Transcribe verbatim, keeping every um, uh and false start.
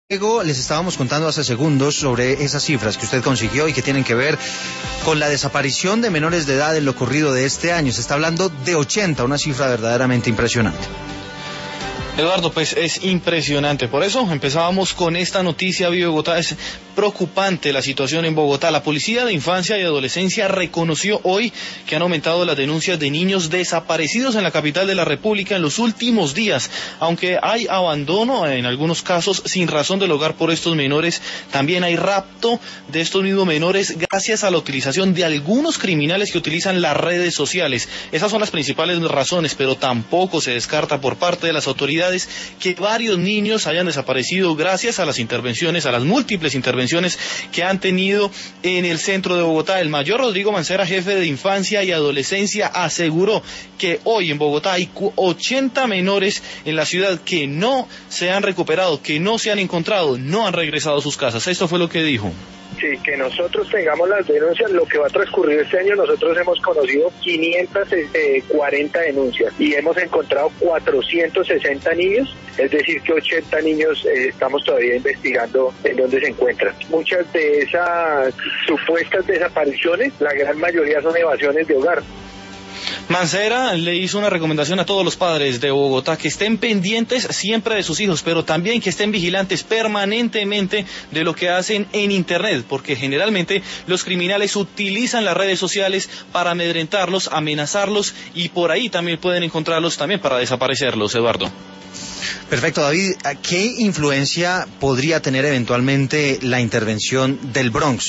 Luego les estábamos contando hace segundos sobre esas cifras que usted consiguió y que tienen que ver con la desaparición de menores de edad en lo corrido de este año. Se está hablando de ochenta, una cifra verdaderamente impresionante. Eduardo, pues es impresionante. Por eso empezábamos con esta noticia. Bogotá, es preocupante la situación en Bogotá. La Policía de Infancia y Adolescencia reconoció hoy que han aumentado las denuncias de niños desaparecidos en la capital de la República en los últimos días. Aunque hay abandono en algunos casos sin razón del hogar por estos menores, también hay rapto de estos mismos menores gracias a la utilización de algunos criminales que utilizan las redes sociales. Esas son las principales razones, pero tampoco se descarta por parte de las autoridades que varios niños hayan desaparecido gracias a las intervenciones, a las múltiples intervenciones que han tenido en el centro de Bogotá. El mayor Rodrigo Mancera, jefe de Infancia y Adolescencia, aseguró que hoy en Bogotá hay ochenta menores en la ciudad que no se han recuperado, que no se han encontrado, no han regresado a sus casas. Esto fue lo que dijo. Sí, que nosotros tengamos las denuncias, lo que va a transcurrir este año, nosotros hemos conocido quinientas cuarenta denuncias y hemos encontrado cuatrocientos sesenta niños, es decir que ochenta niños eh, estamos todavía investigando en dónde se encuentran. Muchas de esas supuestas desapariciones, la gran mayoría son evasiones de hogar. Mancera le hizo una recomendación a todos los padres de Bogotá que estén pendientes siempre de sus hijos, pero también que estén vigilantes permanentemente de lo que hacen en Internet, porque generalmente los criminales utilizan las redes sociales para amedrentarlos, amenazarlos y por ahí también pueden encontrarlos también para desaparecerlos, Eduardo. Perfecto, David. ¿Qué influencia podría tener eventualmente la intervención del Bronx